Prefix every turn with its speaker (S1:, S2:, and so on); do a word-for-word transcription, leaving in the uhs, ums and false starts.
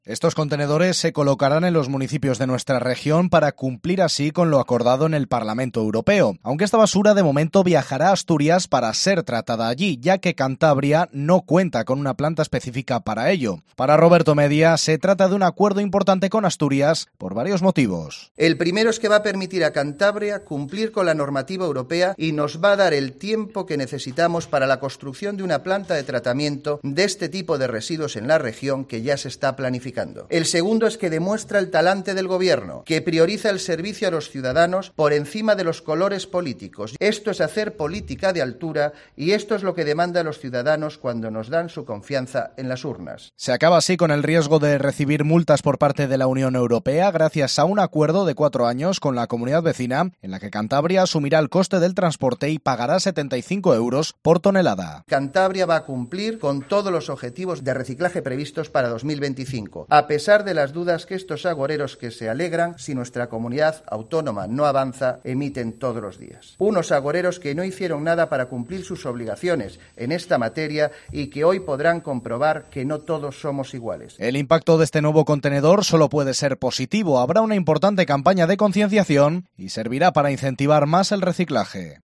S1: Estos contenedores se colocarán en los municipios de nuestra región para cumplir así con lo acordado en el Parlamento Europeo, aunque esta basura de momento viajará a Asturias para ser tratada allí, ya que Cantabria no cuenta con una planta específica para ello. Para Roberto Media, se trata de un acuerdo importante con Asturias por varios motivos.
S2: El primero es que va a permitir a Cantabria cumplir con la normativa europea y nos va a dar el tiempo que necesitamos para la construcción de una planta de tratamiento de este tipo de residuos en la región que ya se está planificando. El segundo es que demuestra el talante del Gobierno, que prioriza el servicio a los ciudadanos por encima de los colores políticos. Esto es hacer política de altura y esto es lo que demandan los ciudadanos cuando nos dan su confianza en las urnas.
S1: Se acaba así con el riesgo de recibir multas por parte de la Unión Europea gracias a un acuerdo de cuatro años con la comunidad vecina en la que Cantabria asumirá el coste del transporte y pagará setenta y cinco euros por tonelada.
S2: Cantabria va a cumplir con todos los objetivos de reciclaje previstos para dos mil veinticinco. A pesar de las dudas que estos agoreros que se alegran si nuestra comunidad autónoma no avanza, emiten todos los días. Unos agoreros que no hicieron nada para cumplir sus obligaciones en esta materia y que hoy podrán comprobar que no todos somos iguales.
S1: El impacto de este nuevo contenedor solo puede ser positivo. Habrá una importante campaña de concienciación y servirá para incentivar más el reciclaje.